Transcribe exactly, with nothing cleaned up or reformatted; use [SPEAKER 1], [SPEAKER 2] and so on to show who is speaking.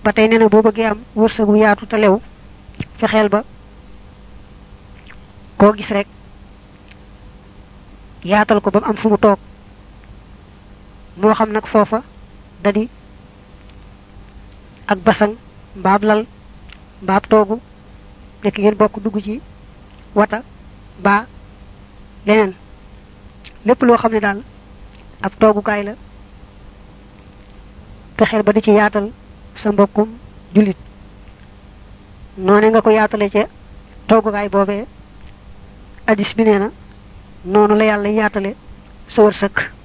[SPEAKER 1] batay neena bo bëgge am wërsëgu yaatu ta lew fexel ba ko gis rek yaatal ko bam am fu mu tok mo xam nak fofa dadi ak basang mbab lal mbab togu nek ngeen bokku dugg ci wata ba leneen lepp lo xamne dal ab togu kay la fexel ba di ci yaatal sa mbokkum julit noné nga ko yaatalé ci togu kay bobé hadis bi néna nonu la yalla yaatalé sa wërsekk